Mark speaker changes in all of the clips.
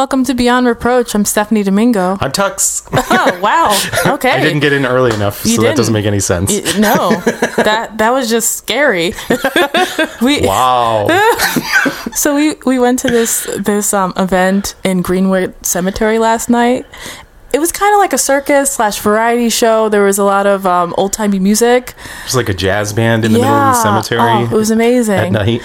Speaker 1: welcome to Beyond Reproach. I'm Stephanie Domingo.
Speaker 2: I'm Tux.
Speaker 1: Oh, wow. Okay.
Speaker 2: I didn't get in early enough, so that doesn't make any sense.
Speaker 1: No, that was just scary.
Speaker 2: Wow.
Speaker 1: So we went to this event in Greenwood Cemetery last night. It was kind of like a circus / variety show. There was a lot of old-timey music.
Speaker 2: It was like a jazz band in the middle of the cemetery.
Speaker 1: Oh, it was amazing.
Speaker 2: At night.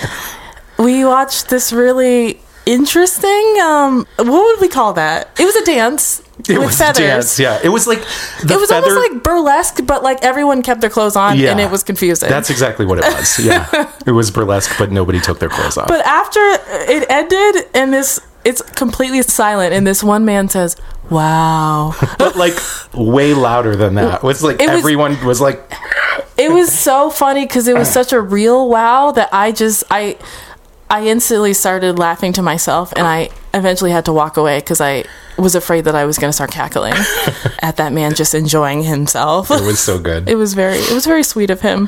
Speaker 1: We watched this really interesting, what would we call that? It was a dance with feathers.
Speaker 2: A dance, yeah. It was like
Speaker 1: it was almost like burlesque, but like everyone kept their clothes on, and it was confusing.
Speaker 2: That's exactly what it was. Yeah. It was burlesque, but nobody took their clothes off.
Speaker 1: But after it ended, and it's completely silent, and this one man says, "Wow."
Speaker 2: But like way louder than that. Everyone was like
Speaker 1: it was so funny because it was such a real wow that I instantly started laughing to myself, and I eventually had to walk away because I was afraid that I was going to start cackling at that man just enjoying himself.
Speaker 2: It was so good.
Speaker 1: It was very sweet of him.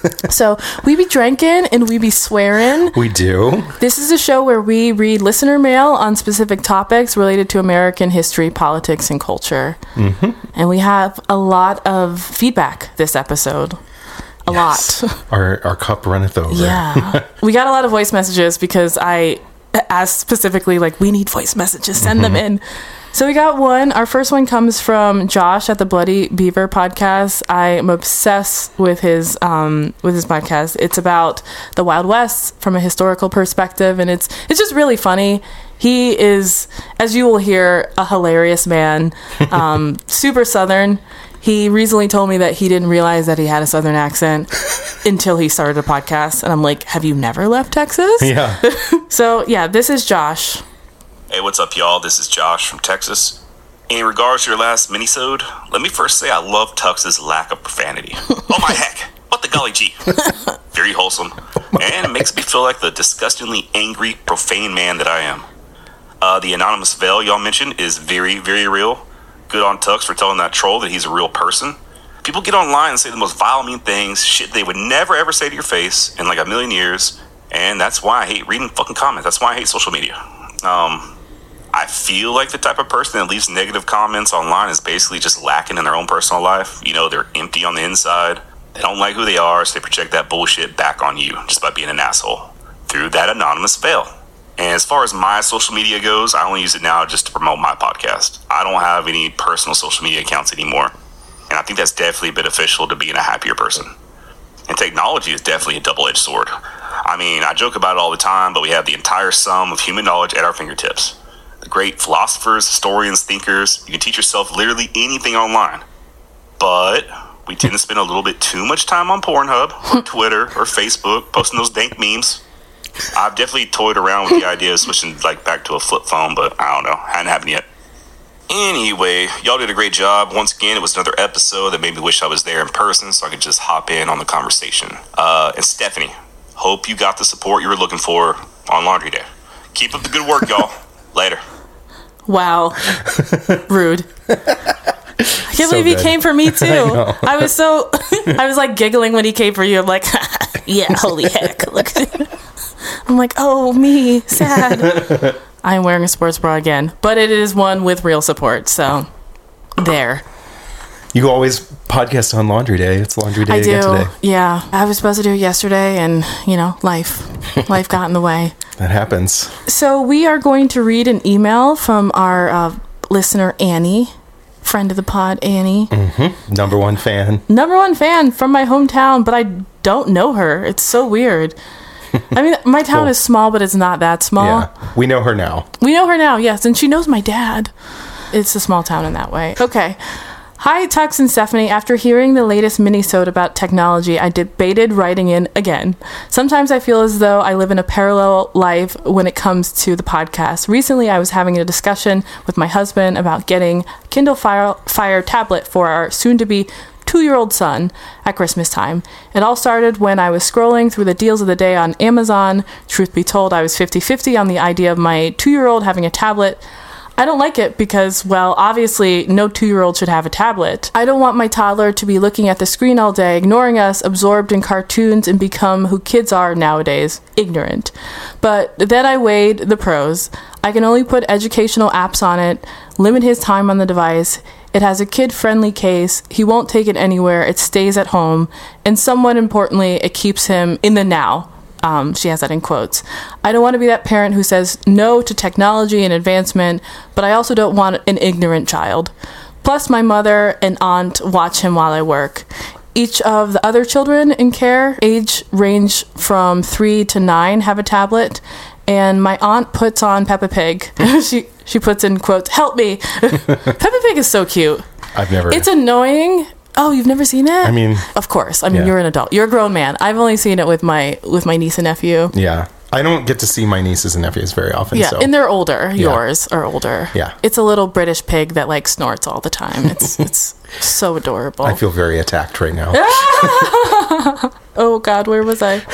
Speaker 1: So we be drinking and we be swearing.
Speaker 2: We do.
Speaker 1: This is a show where we read listener mail on specific topics related to American history, politics, and culture. Mm-hmm. And we have a lot of feedback this episode. A lot.
Speaker 2: Our cup runneth over.
Speaker 1: Yeah. We got a lot of voice messages because I asked specifically, like, we need voice messages. Send them in. So we got one. Our first one comes from Josh at the Bloody Beaver podcast. I am obsessed with his podcast. It's about the Wild West from a historical perspective, and it's just really funny. He is, as you will hear, a hilarious man. Super Southern. He recently told me that he didn't realize that he had a Southern accent until he started a podcast. And I'm like, have you never left Texas?
Speaker 2: Yeah.
Speaker 1: So, yeah, this is Josh.
Speaker 3: Hey, what's up, y'all? This is Josh from Texas. In regards to your last minisode, let me first say I love Tux's lack of profanity. Oh my heck, what the golly gee. Very wholesome. And it makes me feel like the disgustingly angry, profane man that I am. The anonymous veil y'all mentioned is very, very real. Good on Tux for telling that troll that he's a real person. People get online and say the most vile, mean things, shit they would never ever say to your face in like a million years. And that's why I hate reading fucking comments. That's why I hate social media. I feel like the type of person that leaves negative comments online is basically just lacking in their own personal life. You know, they're empty on the inside. They don't like who they are, so they project that bullshit back on you just by being an asshole through that anonymous veil. And as far as my social media goes, I only use it now just to promote my podcast. I don't have any personal social media accounts anymore. And I think that's definitely beneficial to being a happier person. And technology is definitely a double-edged sword. I mean, I joke about it all the time, but we have the entire sum of human knowledge at our fingertips. The great philosophers, historians, thinkers, you can teach yourself literally anything online. But we tend to spend a little bit too much time on Pornhub, or Twitter, or Facebook, posting those dank memes. I've definitely toyed around with the idea of switching back to a flip phone, but I don't know. Hadn't happened yet. Anyway, y'all did a great job. Once again, it was another episode that made me wish I was there in person so I could just hop in on the conversation. And Stephanie, hope you got the support you were looking for on Laundry Day. Keep up the good work, y'all. Later.
Speaker 1: Wow. Rude. I can't believe he came for me too. I was like giggling when he came for you. I'm like, yeah, holy heck. Look. I'm like, oh, me, sad. I'm wearing a sports bra again, but it is one with real support. So there.
Speaker 2: You always podcast on Laundry Day. It's Laundry Day again today.
Speaker 1: Yeah. I was supposed to do it yesterday, and, life got in the way.
Speaker 2: That happens.
Speaker 1: So we are going to read an email from our listener, Annie. Friend of the pod, Annie.
Speaker 2: Mm-hmm. Number one fan
Speaker 1: from my hometown, but I don't know her. It's so weird. I mean, my town is small, but it's not that small.
Speaker 2: Yeah, we know her now.
Speaker 1: Yes, and she knows my dad. It's a small town in that way. Okay. Hi, Tux and Stephanie. After hearing the latest mini-sode about technology, I debated writing in again. Sometimes I feel as though I live in a parallel life when it comes to the podcast. Recently, I was having a discussion with my husband about getting a Kindle Fire tablet for our soon-to-be 2-year-old son at Christmas time. It all started when I was scrolling through the deals of the day on Amazon. Truth be told, I was 50-50 on the idea of my 2-year-old having a tablet. I don't like it because, well, obviously no 2-year-old should have a tablet. I don't want my toddler to be looking at the screen all day, ignoring us, absorbed in cartoons, and become who kids are nowadays, ignorant. But then I weighed the pros. I can only put educational apps on it, limit his time on the device. It has a kid-friendly case. He won't take it anywhere. It stays at home. And somewhat importantly, it keeps him in the now. She has that in quotes. I don't want to be that parent who says no to technology and advancement, but I also don't want an ignorant child. Plus, my mother and aunt watch him while I work. Each of the other children in care, age range from 3 to 9, have a tablet. And my aunt puts on Peppa Pig. She puts in quotes, "Help me." Peppa Pig is so cute.
Speaker 2: I've never.
Speaker 1: It's annoying. Oh, you've never seen it?
Speaker 2: I mean,
Speaker 1: of course. I mean,
Speaker 2: yeah.
Speaker 1: You're an adult. You're a grown man. I've only seen it with my niece and nephew.
Speaker 2: Yeah. I don't get to see my nieces and nephews very often.
Speaker 1: Yeah,
Speaker 2: so.
Speaker 1: and they're older. Yours are older.
Speaker 2: Yeah.
Speaker 1: It's a little British pig that like snorts all the time. It's so adorable.
Speaker 2: I feel very attacked right now.
Speaker 1: Oh God, where was I?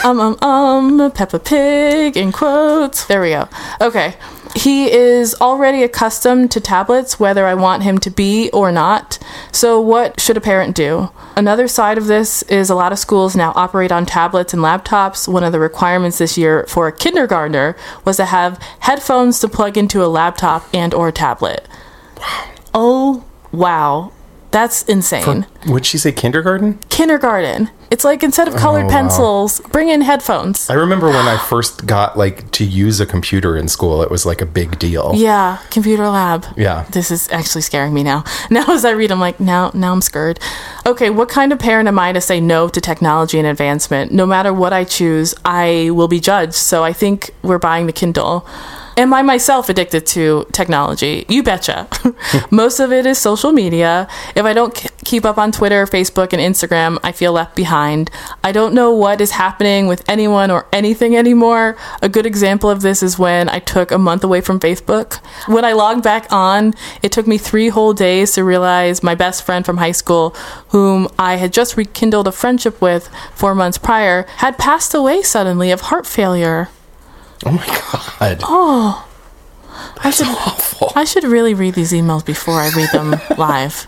Speaker 1: Peppa Pig in quotes. There we go. Okay. He is already accustomed to tablets, whether I want him to be or not. So what should a parent do? Another side of this is a lot of schools now operate on tablets and laptops. One of the requirements this year for a kindergartner was to have headphones to plug into a laptop and or tablet.
Speaker 2: Wow.
Speaker 1: Oh, wow. That's insane.
Speaker 2: Would she say kindergarten?
Speaker 1: Kindergarten. It's like instead of colored pencils, bring in headphones.
Speaker 2: I remember when I first got like to use a computer in school, it was like a big deal.
Speaker 1: Yeah, computer lab.
Speaker 2: Yeah.
Speaker 1: This is actually scaring me now. Now as I read, I'm like, now I'm scared. Okay, what kind of parent am I to say no to technology and advancement? No matter what I choose, I will be judged. So I think we're buying the Kindle. Am I myself addicted to technology? You betcha. Most of it is social media. If I don't keep up on Twitter, Facebook, and Instagram, I feel left behind. I don't know what is happening with anyone or anything anymore. A good example of this is when I took a month away from Facebook. When I logged back on, it took me 3 whole days to realize my best friend from high school, whom I had just rekindled a friendship with 4 months prior, had passed away suddenly of heart failure.
Speaker 2: Oh my God.
Speaker 1: Oh,
Speaker 2: That's awful.
Speaker 1: I should really read these emails before I read them live.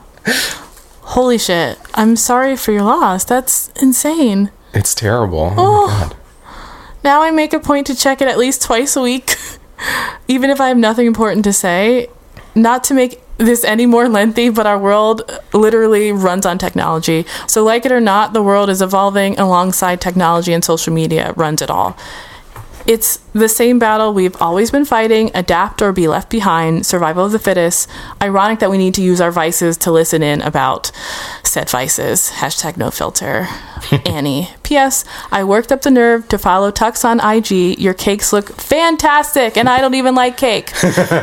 Speaker 1: Holy shit. I'm sorry for your loss. That's insane.
Speaker 2: It's terrible. Oh my God.
Speaker 1: Now I make a point to check it at least twice a week, even if I have nothing important to say. Not to make this any more lengthy, but our world literally runs on technology. So like it or not, the world is evolving alongside technology, and social media runs it all. It's the same battle we've always been fighting: adapt or be left behind, survival of the fittest. Ironic that we need to use our vices to listen in about said vices. Hashtag no filter. Annie. P.S. I worked up the nerve to follow Tux on IG. Your cakes look fantastic, and I don't even like cake.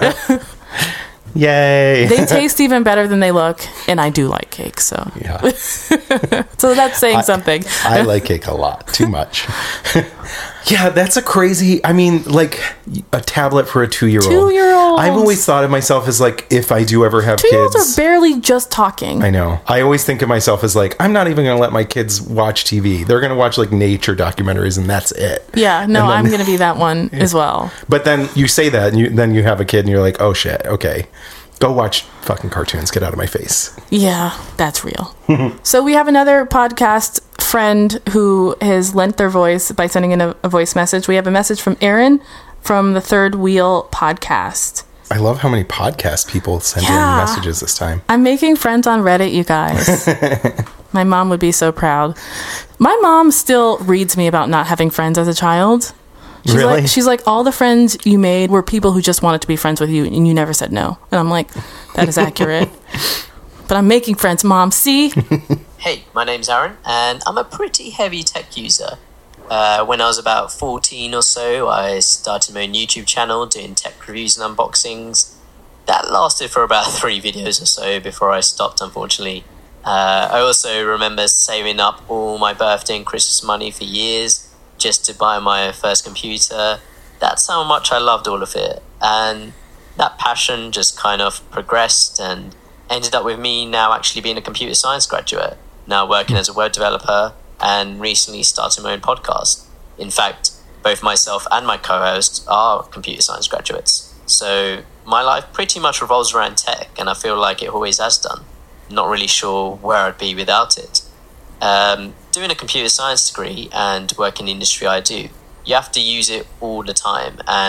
Speaker 2: Yay.
Speaker 1: They taste even better than they look, and I do like cake, so.
Speaker 2: Yeah.
Speaker 1: So that's saying something.
Speaker 2: I like cake a lot. Too much. Yeah, that's a crazy... I mean, like, a tablet for a 2-year-old.
Speaker 1: 2-year-olds.
Speaker 2: I've always thought of myself as, like, if I do ever have
Speaker 1: 2-year-olds
Speaker 2: kids...
Speaker 1: are barely just talking.
Speaker 2: I know. I always think of myself as, like, I'm not even going to let my kids watch TV. They're going to watch, like, nature documentaries, and that's it.
Speaker 1: Yeah, no, I'm going to be that one as well.
Speaker 2: But then you say that, and then you have a kid, and you're like, oh, shit, okay. Go watch fucking cartoons. Get out of my face.
Speaker 1: Yeah, that's real. So we have another podcast friend who has lent their voice by sending in a voice message. We have a message from Aaron from the Third Wheel podcast.
Speaker 2: I love how many podcast people send in messages this time.
Speaker 1: I'm making friends on Reddit, you guys. My mom would be so proud. My mom still reads me about not having friends as a child. She's like, all the friends you made were people who just wanted to be friends with you, and you never said no. And I'm like, that is accurate. But I'm making friends, Mom. See?
Speaker 4: Hey, my name's Aaron, and I'm a pretty heavy tech user. When I was about 14 or so, I started my own YouTube channel doing tech reviews and unboxings. That lasted for about 3 videos or so before I stopped, unfortunately. I also remember saving up all my birthday and Christmas money for years just to buy my first computer. That's how much I loved all of it. And that passion just kind of progressed and ended up with me now actually being a computer science graduate, now working as a web developer, and recently started my own podcast. In fact, both myself and my co-host are computer science graduates. So my life pretty much revolves around tech, and I feel like it always has done. Not really sure where I'd be without it. Doing a computer science degree and working in the industry I do, you have to use it all the time, and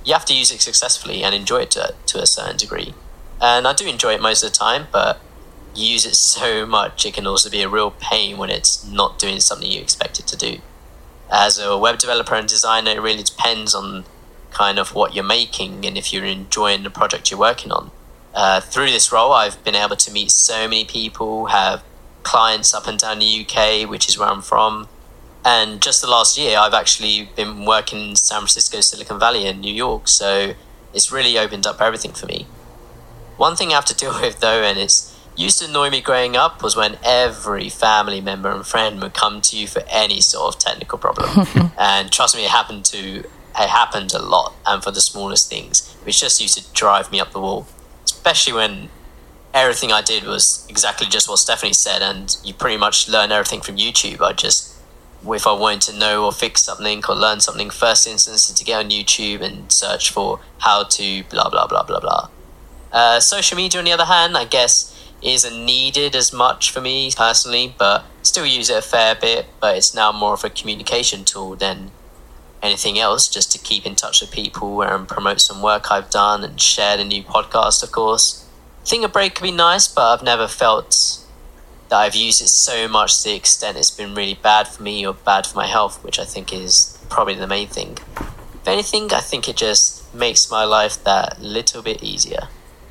Speaker 4: you have to use it successfully and enjoy it to a certain degree. And I do enjoy it most of the time, but you use it so much, it can also be a real pain when it's not doing something you expect it to do. As a web developer and designer, it really depends on kind of what you're making and if you're enjoying the project you're working on. Through this role, I've been able to meet so many people, have clients up and down the UK, which is where I'm from. And just the last year, I've actually been working in San Francisco, Silicon Valley, and New York. So it's really opened up everything for me. One thing I have to deal with, though, and it's used to annoy me growing up, was when every family member and friend would come to you for any sort of technical problem. And trust me, it happened a lot, and for the smallest things, which just used to drive me up the wall. Especially when everything I did was exactly just what Stephanie said, and you pretty much learn everything from YouTube. If I wanted to know or fix something or learn something, first instance to get on YouTube and search for how to blah, blah, blah, blah, blah. Social media, on the other hand, I guess isn't needed as much for me personally, but still use it a fair bit. But it's now more of a communication tool than anything else, just to keep in touch with people and promote some work I've done and share the new podcast, of course. I think a break could be nice, but I've never felt that I've used it so much to the extent it's been really bad for me or bad for my health, which I think is probably the main thing. If anything, I think it just makes my life that little bit easier.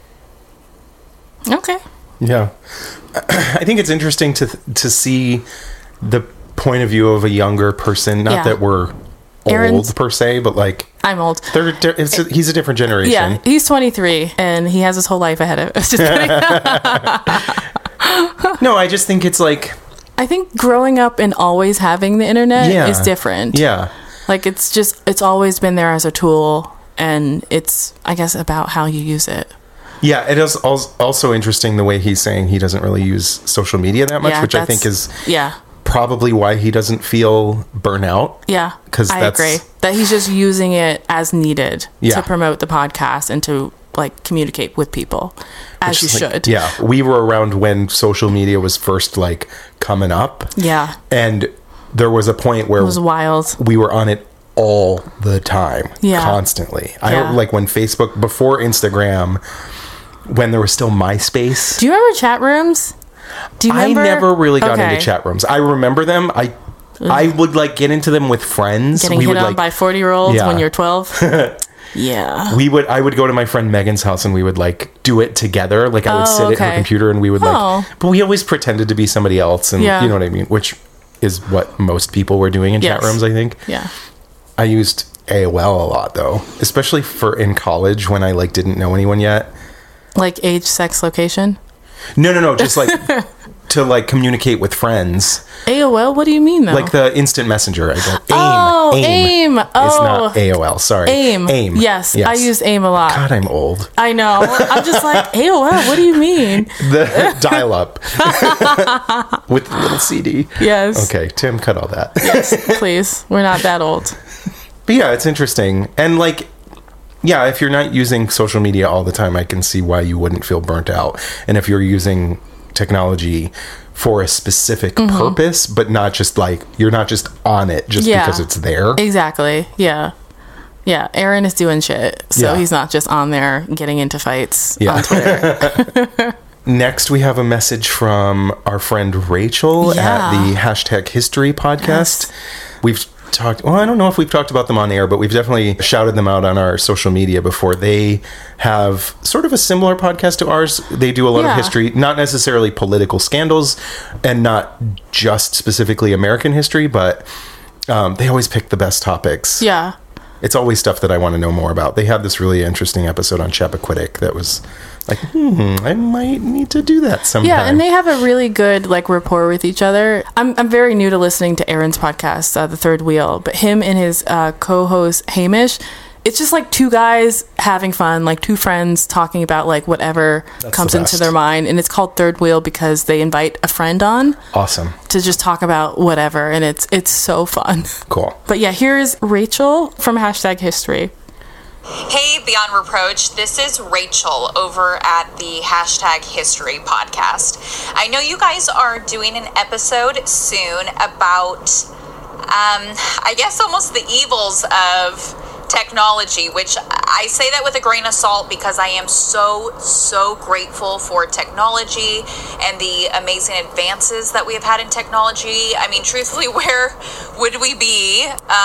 Speaker 1: Okay.
Speaker 2: Yeah. I think it's interesting to see the point of view of a younger person. Not that we're old per se, but like...
Speaker 1: I'm old.
Speaker 2: He's a different generation.
Speaker 1: Yeah, he's 23, and he has his whole life ahead of us. Just kidding.
Speaker 2: No, I just think it's like...
Speaker 1: I think growing up and always having the internet is different.
Speaker 2: Yeah.
Speaker 1: Like, it's always been there as a tool, and it's, I guess, about how you use it.
Speaker 2: Yeah, it is also interesting the way he's saying he doesn't really use social media that much, which I think is probably why he doesn't feel burnout.
Speaker 1: Yeah, I agree. That he's just using it as needed to promote the podcast and to, like, communicate with people, as you should.
Speaker 2: Yeah, we were around when social media was first, like, coming up.
Speaker 1: Yeah.
Speaker 2: And there was a point where...
Speaker 1: It was wild.
Speaker 2: We were on it all the time. Yeah. Constantly. I don't, like, when Facebook... Before Instagram... When there was still MySpace.
Speaker 1: Do you remember chat rooms? Do you remember?
Speaker 2: I never really got into chat rooms. I remember them. I would like get into them with friends.
Speaker 1: Getting hit on by 40-year-olds when you're 12. Yeah.
Speaker 2: I would go to my friend Megan's house and we would like do it together. Like I would sit at her computer and we would but we always pretended to be somebody else, and you know what I mean? Which is what most people were doing in chat rooms, I think.
Speaker 1: Yeah.
Speaker 2: I used AOL a lot though, especially for in college when I like didn't know anyone yet.
Speaker 1: Like age, sex, location?
Speaker 2: No. Just like to like communicate with friends.
Speaker 1: AOL? What do you mean though?
Speaker 2: Like the instant messenger. AIM.
Speaker 1: AIM.
Speaker 2: It's not AOL. Sorry.
Speaker 1: AIM. Yes. I use AIM a lot.
Speaker 2: God, I'm old.
Speaker 1: I know. I'm just like, AOL? What do you mean?
Speaker 2: The dial-up. With the little CD.
Speaker 1: Yes.
Speaker 2: Okay, Tim, cut all that.
Speaker 1: Yes, please. We're not that old.
Speaker 2: But yeah, it's interesting. And like... Yeah, if you're not using social media all the time, I can see why you wouldn't feel burnt out. And if you're using technology for a specific purpose, but not just like, you're not just on it just because it's there.
Speaker 1: Exactly. Yeah. Yeah. Aaron is doing shit. So he's not just on there getting into fights on Twitter.
Speaker 2: Next, we have a message from our friend Rachel at the #History podcast. Yes. We've talked, I don't know if we've talked about them on air, but we've definitely shouted them out on our social media before. They have sort of a similar podcast to ours. They do a lot of history, not necessarily political scandals and not just specifically American history, but they always pick the best topics.
Speaker 1: Yeah.
Speaker 2: It's always stuff that I want to know more about. They had this really interesting episode on Chappaquiddick that was like, I might need to do that sometime.
Speaker 1: Yeah, and they have a really good like rapport with each other. I'm very new to listening to Aaron's podcast, The Third Wheel, but him and his co-host Hamish, it's just like two guys having fun, like two friends talking about like whatever comes into their mind. And it's called Third Wheel because they invite a friend on.
Speaker 2: Awesome.
Speaker 1: To just talk about whatever. And it's so fun.
Speaker 2: Cool.
Speaker 1: But yeah, here's Rachel from #History.
Speaker 5: Hey, Beyond Reproach, this is Rachel over at the #History podcast. I know you guys are doing an episode soon about, I guess almost the evils of technology, which I say that with a grain of salt because I am so grateful for technology and the amazing advances that we have had in technology. I mean, truthfully, where would we be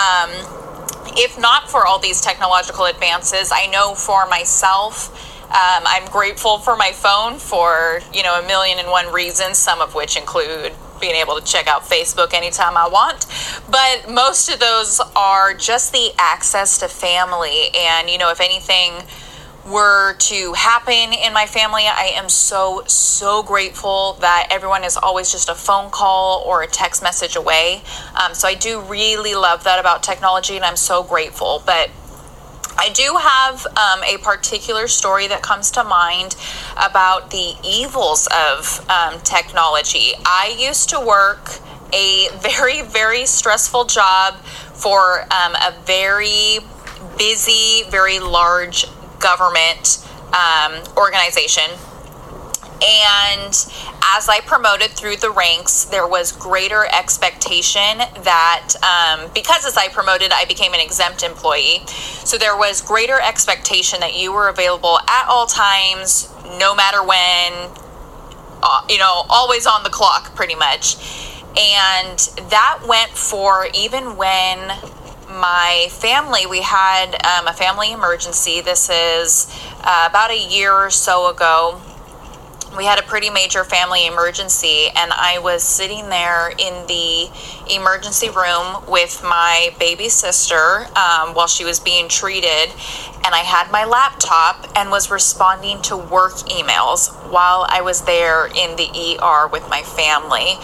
Speaker 5: if not for all these technological advances? I know for myself, I'm grateful for my phone for, a million and one reasons, some of which include being able to check out Facebook anytime I want. But most of those are just the access to family. And, if anything were to happen in my family, I am so grateful that everyone is always just a phone call or a text message away. So I do really love that about technology, and I'm so grateful. But I do have a particular story that comes to mind about the evils of technology. I used to work a very, very stressful job for a very busy, very large government organization. And as I promoted through the ranks, there was greater expectation that because as I promoted, I became an exempt employee. So there was greater expectation that you were available at all times, no matter when, always on the clock pretty much. And that went for even when my family, we had a family emergency. This is about a year or so ago. We had a pretty major family emergency, and I was sitting there in the emergency room with my baby sister while she was being treated, and I had my laptop and was responding to work emails while I was there in the ER with my family.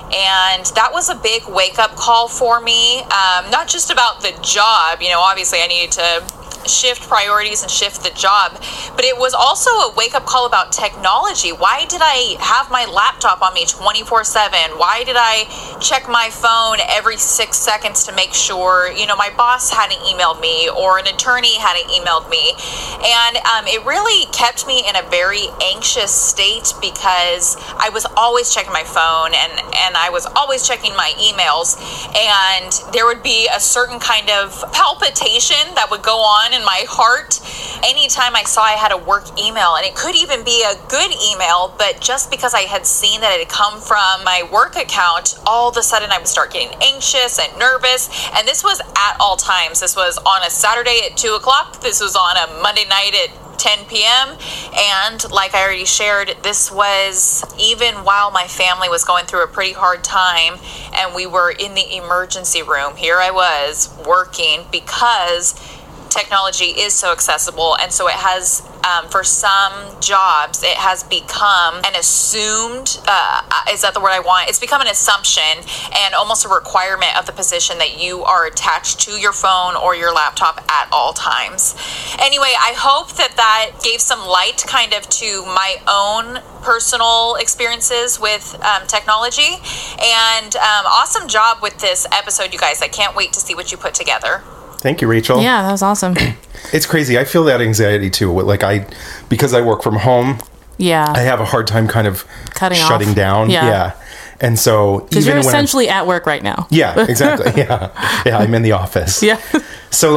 Speaker 5: And that was a big wake-up call for me, not just about the job. Obviously I needed to shift priorities and shift the job, but it was also a wake-up call about technology. Why did I have my laptop on me 24/7? Why did I check my phone every 6 seconds to make sure my boss hadn't emailed me or an attorney hadn't emailed me? And it really kept me in a very anxious state because I was always checking my phone and I was always checking my emails, and there would be a certain kind of palpitation that would go on in my heart anytime I saw I had a work email. And it could even be a good email, but just because I had seen that it had come from my work account, all of a sudden I would start getting anxious and nervous. And this was at all times. This was on a Saturday at 2:00. This was on a Monday night at 10 p.m. And like I already shared, this was even while my family was going through a pretty hard time and we were in the emergency room. Here I was working because technology is so accessible, and so it has for some jobs it has become an assumed is that the word I want? It's become an assumption and almost a requirement of the position that you are attached to your phone or your laptop at all times. Anyway, I hope that gave some light kind of to my own personal experiences with technology, and awesome job with this episode, you guys. I can't wait to see what you put together.
Speaker 2: Thank you, Rachel.
Speaker 1: Yeah, that was awesome.
Speaker 2: It's crazy. I feel that anxiety too. Because I work from home. Yeah. I have a hard time kind of shutting down. Yeah. And so
Speaker 1: because you're essentially at work right now.
Speaker 2: Yeah, exactly. Yeah. I'm in the office.
Speaker 1: Yeah.
Speaker 2: So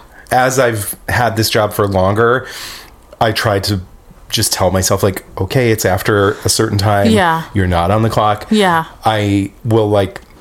Speaker 2: as I've had this job for longer, I try to just tell myself okay, it's after a certain time.
Speaker 1: Yeah.
Speaker 2: You're not on the clock.
Speaker 1: Yeah.
Speaker 2: I will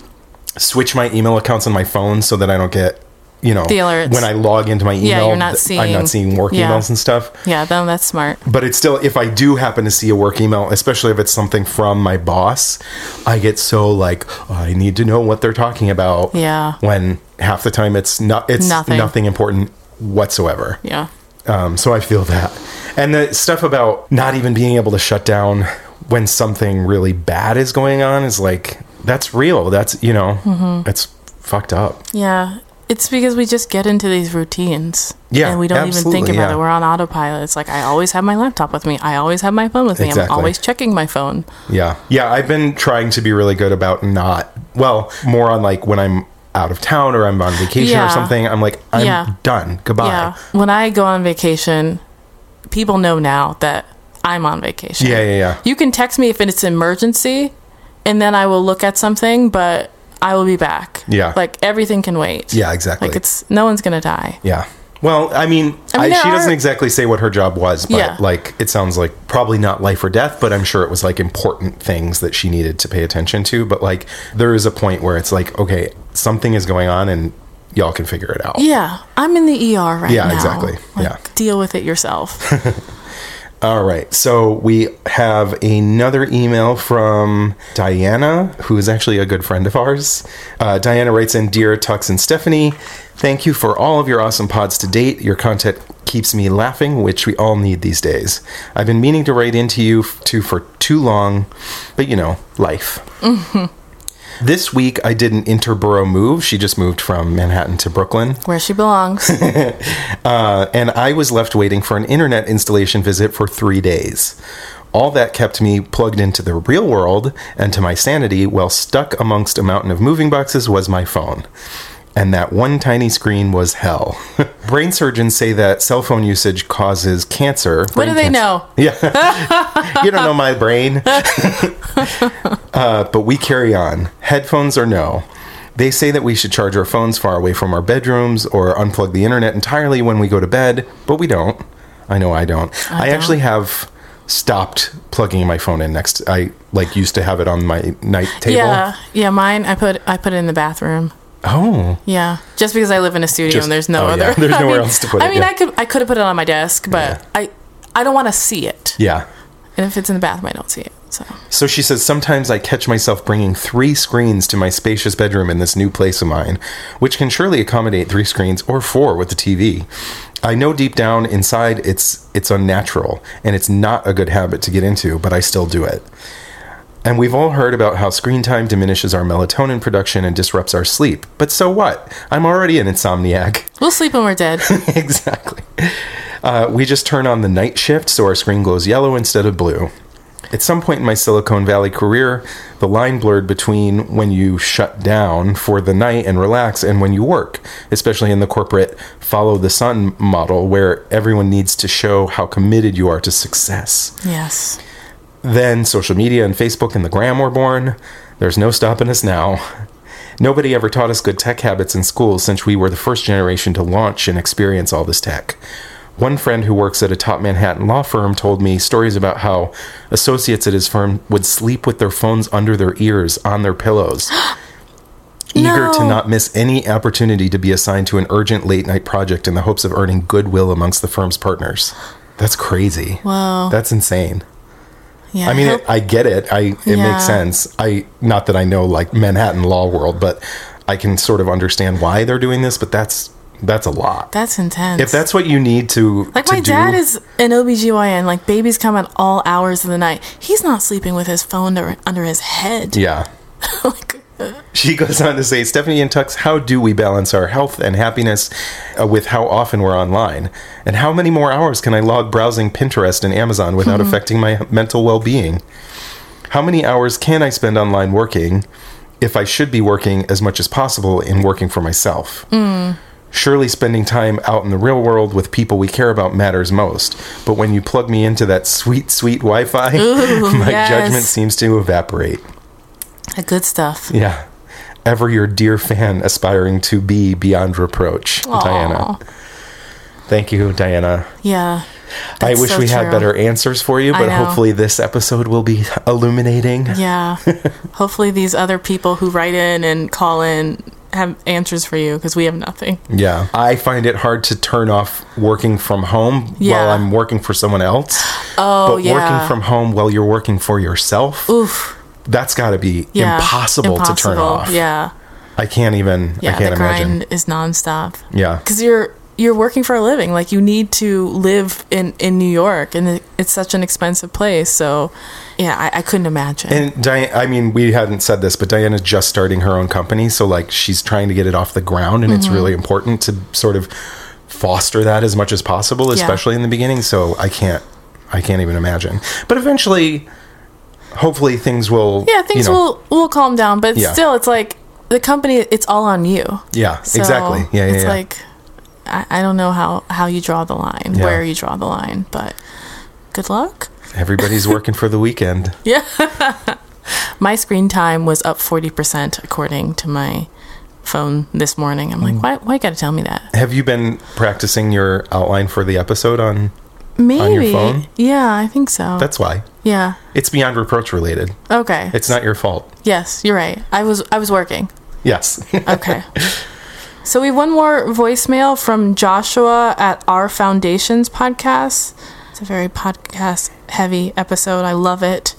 Speaker 2: switch my email accounts on my phone so that I don't get the alerts. When I log into my email, I'm not seeing work emails and stuff.
Speaker 1: Yeah, that's smart.
Speaker 2: But it's still, if I do happen to see a work email, especially if it's something from my boss, I get so I need to know what they're talking about.
Speaker 1: Yeah.
Speaker 2: When half the time it's nothing important whatsoever.
Speaker 1: Yeah.
Speaker 2: So I feel that. And the stuff about not even being able to shut down when something really bad is going on is that's real. That's, that's fucked up.
Speaker 1: Yeah. It's because we just get into these routines.
Speaker 2: Yeah,
Speaker 1: and we don't even think about it. We're on autopilot. It's I always have my laptop with me. I always have my phone with me. I'm always checking my phone.
Speaker 2: Yeah. Yeah, I've been trying to be really good about more on when I'm out of town or I'm on vacation or something. I'm I'm done. Goodbye. Yeah.
Speaker 1: When I go on vacation, people know now that I'm on vacation.
Speaker 2: Yeah.
Speaker 1: You can text me if it's an emergency, and then I will look at something, but I will be back.
Speaker 2: Yeah.
Speaker 1: Everything can wait.
Speaker 2: Yeah, exactly.
Speaker 1: No one's going to die.
Speaker 2: Yeah. Well, I mean she doesn't exactly say what her job was, but like it sounds like probably not life or death, but I'm sure it was like important things that she needed to pay attention to. But like there is a point where it's like, okay, something is going on and y'all can figure it out.
Speaker 1: Yeah, I'm in the ER right now.
Speaker 2: Yeah, exactly.
Speaker 1: Like, deal with it yourself.
Speaker 2: All right. So we have another email from Diana, who is actually a good friend of ours. Diana writes in, Dear Tux and Stephanie, thank you for all of your awesome pods to date. Your content keeps me laughing, which we all need these days. I've been meaning to write into you for too long, but you know, life. Mm-hmm. This week, I did an interborough move. She just moved from Manhattan to Brooklyn.
Speaker 1: Where she belongs.
Speaker 2: And I was left waiting for an internet installation visit for 3 days. All that kept me plugged into the real world and to my sanity while stuck amongst a mountain of moving boxes was my phone. And that one tiny screen was hell. Brain surgeons say that cell phone usage causes cancer.
Speaker 1: What do they know?
Speaker 2: Yeah. You don't know my brain. But we carry on. Headphones or no. They say that we should charge our phones far away from our bedrooms or unplug the internet entirely when we go to bed, but we don't. I know I don't. I actually have stopped plugging my phone in next. I used to have it on my night table.
Speaker 1: Yeah, mine I put it in the bathroom.
Speaker 2: Oh.
Speaker 1: Yeah. Just because I live in a studio and there's no other.
Speaker 2: Yeah. There's nowhere else to put it.
Speaker 1: I mean, I could have put it on my desk, but I don't want to see it.
Speaker 2: Yeah.
Speaker 1: And if it's in the bathroom, I don't see it.
Speaker 2: So she says, sometimes I catch myself bringing 3 screens to my spacious bedroom in this new place of mine, which can surely accommodate 3 screens or 4 with the TV. I know deep down inside it's unnatural and it's not a good habit to get into, but I still do it. And we've all heard about how screen time diminishes our melatonin production and disrupts our sleep. But so what? I'm already an insomniac.
Speaker 1: We'll sleep when we're dead.
Speaker 2: Exactly. We just turn on the night shift so our screen glows yellow instead of blue. At some point in my Silicon Valley career, the line blurred between when you shut down for the night and relax and when you work, especially in the corporate follow the sun model where everyone needs to show how committed you are to success.
Speaker 1: Yes.
Speaker 2: Then social media and Facebook and the gram were born. There's no stopping us now. Nobody ever taught us good tech habits in school since we were the first generation to launch and experience all this tech. One friend who works at a top Manhattan law firm told me stories about how associates at his firm would sleep with their phones under their ears on their pillows, eager to not miss any opportunity to be assigned to an urgent late-night project in the hopes of earning goodwill amongst the firm's partners. That's crazy.
Speaker 1: Wow.
Speaker 2: That's insane.
Speaker 1: Yeah,
Speaker 2: I mean, I get it. It makes sense. Not that I know like Manhattan law world, but I can sort of understand why they're doing this, but that's a lot.
Speaker 1: That's intense.
Speaker 2: If that's what you need to
Speaker 1: like my dad is an OBGYN, like babies come at all hours of the night. He's not sleeping with his phone under his head.
Speaker 2: Yeah. She goes on to say, Stephanie and Tux, how do we balance our health and happiness with how often we're online? And how many more hours can I log browsing Pinterest and Amazon without affecting my mental well-being? How many hours can I spend online working if I should be working as much as possible in working for myself? Surely spending time out in the real world with people we care about matters most. But when you plug me into that sweet, sweet Wi-Fi, my judgment seems to evaporate.
Speaker 1: The good stuff.
Speaker 2: Yeah. Ever your dear fan aspiring to be beyond reproach,
Speaker 1: Aww.
Speaker 2: Diana. Thank you, Diana.
Speaker 1: Yeah.
Speaker 2: I wish we had better answers for you, but hopefully this episode will be illuminating.
Speaker 1: Yeah. Hopefully these other people who write in and call in have answers for you, because we have nothing.
Speaker 2: Yeah. I find it hard to turn off working from home while I'm working for someone else.
Speaker 1: Oh,
Speaker 2: but working from home while you're working for yourself, that's got to be impossible to turn off.
Speaker 1: Yeah.
Speaker 2: I can't imagine.
Speaker 1: The grind is nonstop.
Speaker 2: Yeah.
Speaker 1: Because you're working for a living. Like, you need to live in New York, and it's such an expensive place. So, yeah, I couldn't imagine.
Speaker 2: And Diane, I mean, we hadn't said this, but Diana's just starting her own company. So, like, she's trying to get it off the ground, and it's really important to sort of foster that as much as possible, especially in the beginning. So I can't even imagine. But eventually, hopefully things will...
Speaker 1: Yeah, things will calm down. But still, it's like, the company, it's all on you.
Speaker 2: Yeah,
Speaker 1: so
Speaker 2: exactly. Yeah,
Speaker 1: it's like... I don't know how you draw the line, where you draw the line, but good luck.
Speaker 2: Everybody's working for the weekend.
Speaker 1: Yeah. My screen time was up 40% according to my phone this morning. I'm like, why you got to tell me that?
Speaker 2: Have you been practicing your outline for the episode on
Speaker 1: Maybe.
Speaker 2: your phone?
Speaker 1: Yeah, I think so.
Speaker 2: That's why.
Speaker 1: Yeah.
Speaker 2: It's beyond reproach related.
Speaker 1: Okay.
Speaker 2: It's not your fault.
Speaker 1: Yes, you're right. I was working.
Speaker 2: Yes.
Speaker 1: Okay. So we have one more voicemail from Joshua at Our Foundations podcast. It's a very podcast heavy episode. I love it.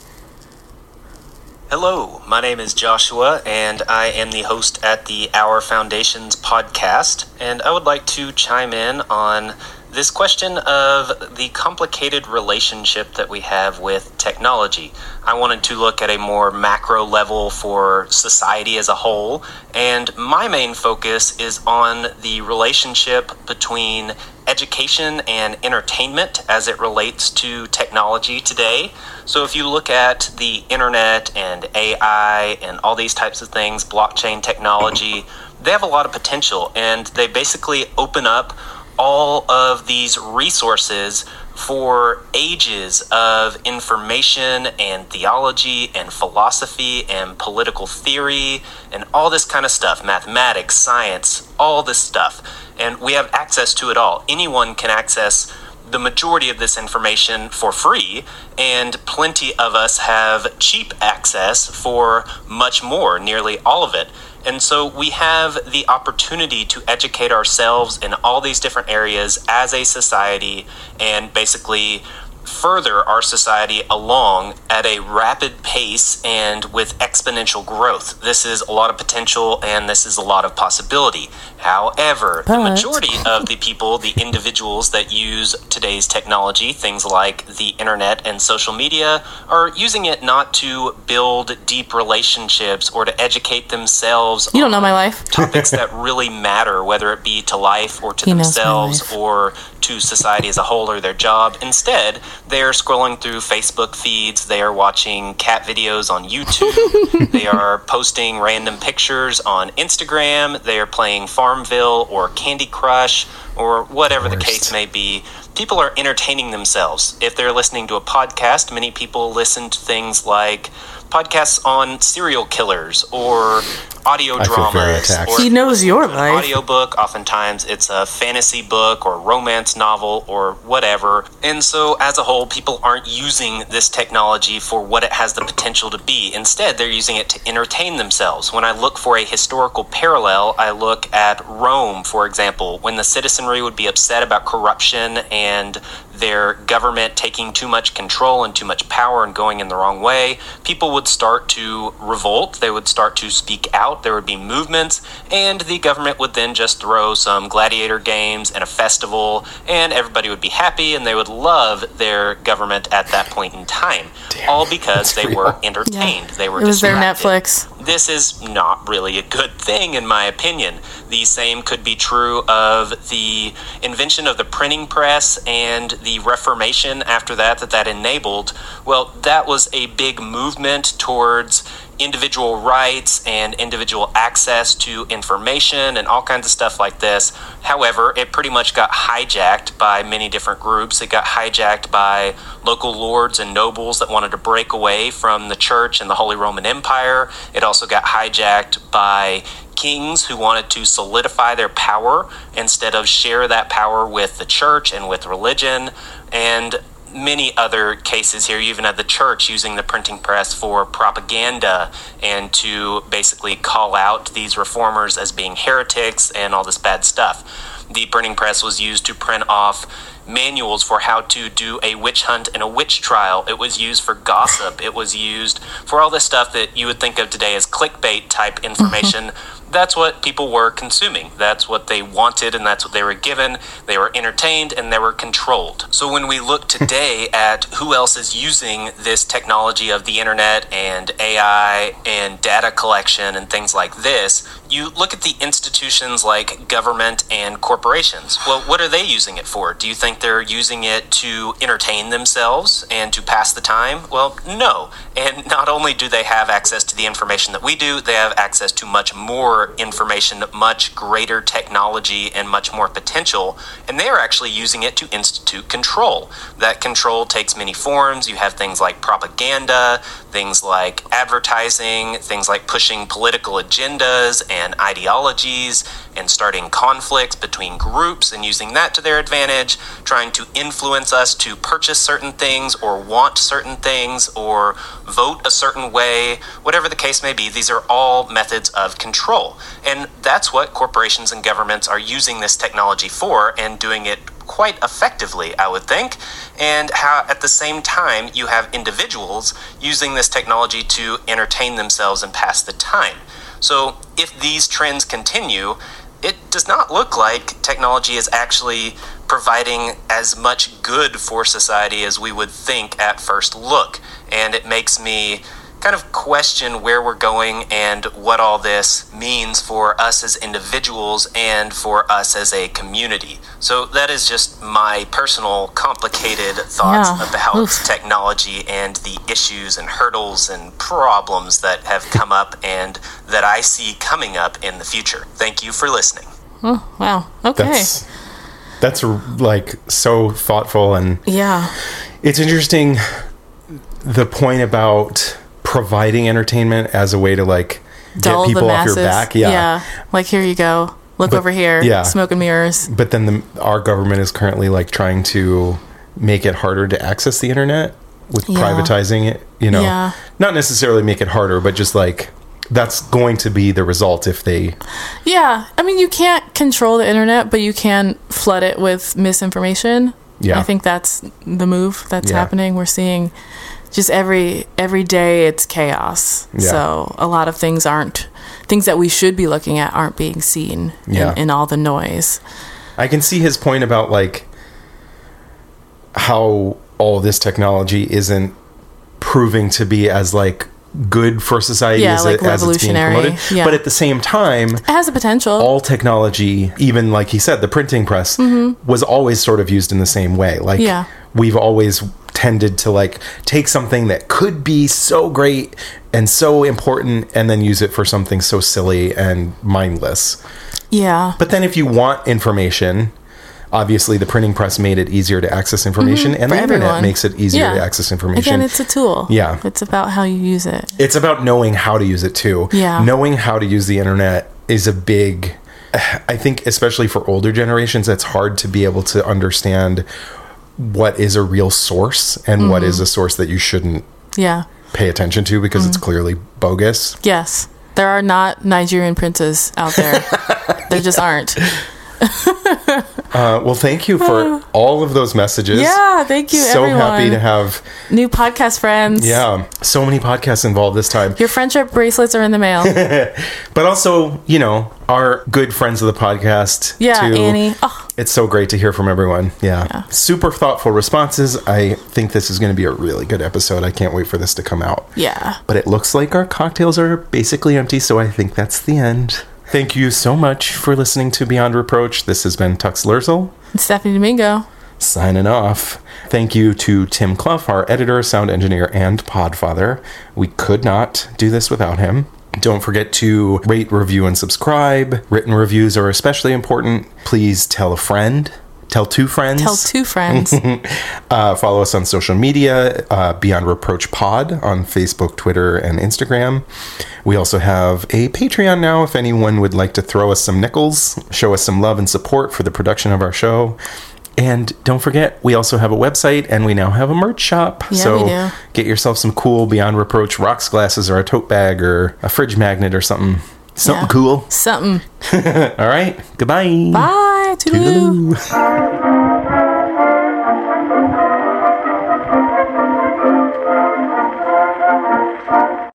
Speaker 6: Hello, my name is Joshua, and I am the host at the Our Foundations podcast, and I would like to chime in on this question of the complicated relationship that we have with technology. I wanted to look at a more macro level for society as a whole, and my main focus is on the relationship between education and entertainment as it relates to technology today. So if you look at the internet and AI and all these types of things, blockchain technology, they have a lot of potential, and they basically open up all of these resources for ages of information and theology and philosophy and political theory and all this kind of stuff, mathematics, science, all this stuff. And we have access to it all. Anyone can access the majority of this information for free, and plenty of us have cheap access for much more, nearly all of it. And so we have the opportunity to educate ourselves in all these different areas as a society and basically further our society along at a rapid pace and with exponential growth. This is a lot of potential and this is a lot of possibility. However, the majority of the people, the individuals that use today's technology, things like the internet and social media, are using it not to build deep relationships or to educate themselves.
Speaker 1: You don't know my life.
Speaker 6: Topics that really matter, whether it be to life or to themselves or to society as a whole or their job. Instead, they're scrolling through Facebook feeds, they are watching cat videos on YouTube, they are posting random pictures on Instagram, they are playing Farmville or Candy Crush or whatever the case may be. People are entertaining themselves. If they're listening to a podcast, many people listen to things like podcasts on serial killers or audio dramas. Or
Speaker 1: he knows your life.
Speaker 6: Audiobook, oftentimes it's a fantasy book or romance novel or whatever. And so as a whole, people aren't using this technology for what it has the potential to be. Instead, they're using it to entertain themselves. When I look for a historical parallel, I look at Rome, for example, when the citizenry would be upset about corruption and their government taking too much control and too much power and going in the wrong way, people would start to revolt, they would start to speak out, there would be movements, and the government would then just throw some gladiator games and a festival, and everybody would be happy, and they would love their government at that point in time. All because they were entertained. They were distracted.
Speaker 1: It was their Netflix.
Speaker 6: This is not really a good thing, in my opinion. The same could be true of the invention of the printing press and the Reformation after that enabled. Well, that was a big movement towards individual rights and individual access to information and all kinds of stuff like this. However, it pretty much got hijacked by many different groups. It got hijacked by local lords and nobles that wanted to break away from the church and the Holy Roman Empire. It also got hijacked by kings who wanted to solidify their power instead of share that power with the church and with religion, and many other cases here. You even had the church using the printing press for propaganda and to basically call out these reformers as being heretics and all this bad stuff. The printing press was used to print off manuals for how to do a witch hunt and a witch trial. It was used for gossip. It was used for all this stuff that you would think of today as clickbait type information. That's what people were consuming. That's what they wanted, and that's what they were given. They were entertained, and they were controlled. So when we look today at who else is using this technology of the internet and AI and data collection and things like this, you look at the institutions like government and corporations. Well, what are they using it for? Do you think they're using it to entertain themselves and to pass the time? Well, no. And not only do they have access to the information that we do, they have access to much more for information much greater technology and much more potential, and they are actually using it to institute control. That control takes many forms. You have things like propaganda, things like advertising, things like pushing political agendas and ideologies and starting conflicts between groups and using that to their advantage, trying to influence us to purchase certain things or want certain things or vote a certain way, whatever the case may be. These are all methods of control. And that's what corporations and governments are using this technology for, and doing it quite effectively, I would think. And how at the same time you have individuals using this technology to entertain themselves and pass the time. So if these trends continue, it does not look like technology is actually providing as much good for society as we would think at first look. And it makes me kind of question where we're going and what all this means for us as individuals and for us as a community. So that is just my personal complicated thoughts about technology and the issues and hurdles and problems that have come up and that I see coming up in the future. Thank you for listening.
Speaker 1: Oh, wow. Okay.
Speaker 2: That's like so thoughtful, and it's interesting the point about providing entertainment as a way to like
Speaker 1: dull
Speaker 2: get people
Speaker 1: the
Speaker 2: off
Speaker 1: masses.
Speaker 2: your back.
Speaker 1: Like, here you go, look over here, smoke and mirrors.
Speaker 2: But then our government is currently like trying to make it harder to access the internet with privatizing it, not necessarily make it harder, but just like that's going to be the result if they
Speaker 1: I mean, you can't control the internet, but you can flood it with misinformation. I think that's the move that's happening. We're seeing just every day it's chaos. So a lot of things that we should be looking at aren't being seen in all the noise.
Speaker 2: I can see his point about like how all this technology isn't proving to be as like good for society as it's being promoted. But at the same time,
Speaker 1: it has the potential.
Speaker 2: All technology, even like he said, the printing press was always sort of used in the same way. Like we've always tended to like take something that could be so great and so important and then use it for something so silly and mindless. But then if you want information, obviously the printing press made it easier to access information, and the internet makes it easier to access information.
Speaker 1: Again, it's a tool. It's about how you use it.
Speaker 2: It's about knowing how to use it too. Knowing how to use the internet is a big, I think, especially for older generations, it's hard to be able to understand what is a real source and what is a source that you shouldn't pay attention to because it's clearly bogus.
Speaker 1: Yes. There are not Nigerian princes out there. There just aren't.
Speaker 2: Well, thank you for all of those messages.
Speaker 1: Thank you,
Speaker 2: so
Speaker 1: everyone.
Speaker 2: Happy to have
Speaker 1: new podcast friends.
Speaker 2: So many podcasts involved this time.
Speaker 1: Your friendship bracelets are in the mail.
Speaker 2: But also, our good friends of the podcast too.
Speaker 1: Annie.
Speaker 2: It's so great to hear from everyone. Super thoughtful responses. I think this is going to be a really good episode. I can't wait for this to come out. But it looks like our cocktails are basically empty, so I think that's the end. Thank you so much for listening to Beyond Reproach. This has been Tux Lerzel.
Speaker 1: And Stephanie Domingo.
Speaker 2: Signing off. Thank you to Tim Clough, our editor, sound engineer, and podfather. We could not do this without him. Don't forget to rate, review, and subscribe. Written reviews are especially important. Please tell a friend. Tell two friends. Follow us on social media, Beyond Reproach Pod on Facebook, Twitter, and Instagram. We also have a Patreon now if anyone would like to throw us some nickels, show us some love and support for the production of our show. And don't forget, we also have a website, and we now have a merch shop. So
Speaker 1: we do.
Speaker 2: Get yourself some cool Beyond Reproach rocks glasses or a tote bag or a fridge magnet or something. Something cool.
Speaker 1: Something.
Speaker 2: All right. Goodbye.
Speaker 1: Bye. Toodaloo.